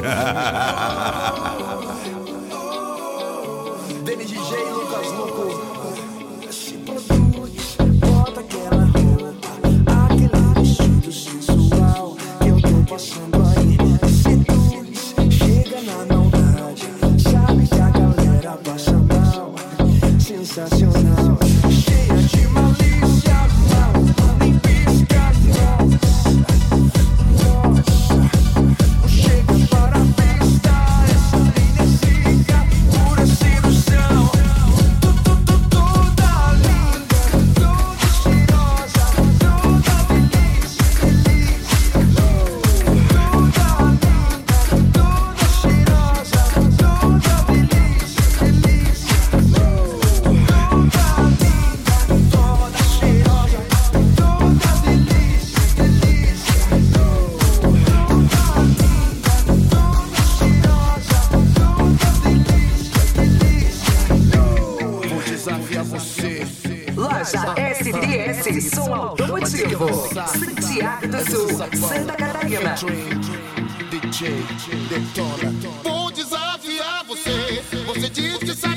Denis DJ, Lucas Louco. Se produz, bota aquela roupa, aquele vestido sensual que eu tô passando aí. Seduz, chega na maldade, sabe que a galera passa mal. Sensacional, cheia de malícia, mal, nem pisca, nossa. Chega para a pista, essa linha siga, pura sedução. Toda linda, toda cheirosa, toda delícia, delícia. Toda linda, toda cheirosa, toda delícia, delícia. Toda linda, toda cheirosa, toda delícia, delícia. Vou desafiar você. Loja SDS Som Automotivo, Santiago do Sul, Santa Catarina. DJ Detona. Vou desafiar você. Você diz que sabe